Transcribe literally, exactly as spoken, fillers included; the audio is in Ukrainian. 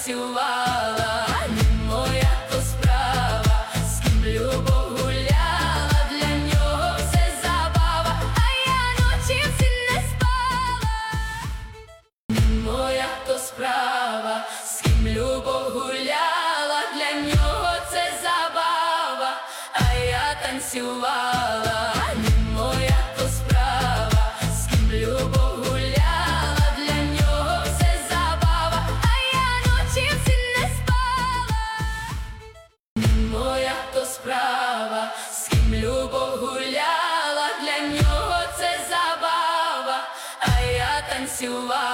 танцювала, не моя то справа, з ким любов гуляла, для нього все забава, а я ночі всі не спала. Не моя то справа, з ким любов гуляла, для нього це забава, а я танцювала. Не моя то справа, з ким любов гуляла, для нього все забава, а я ночі всі не спала. Не моя то справа, з ким любов гуляла, для нього це забава, а я танцювала.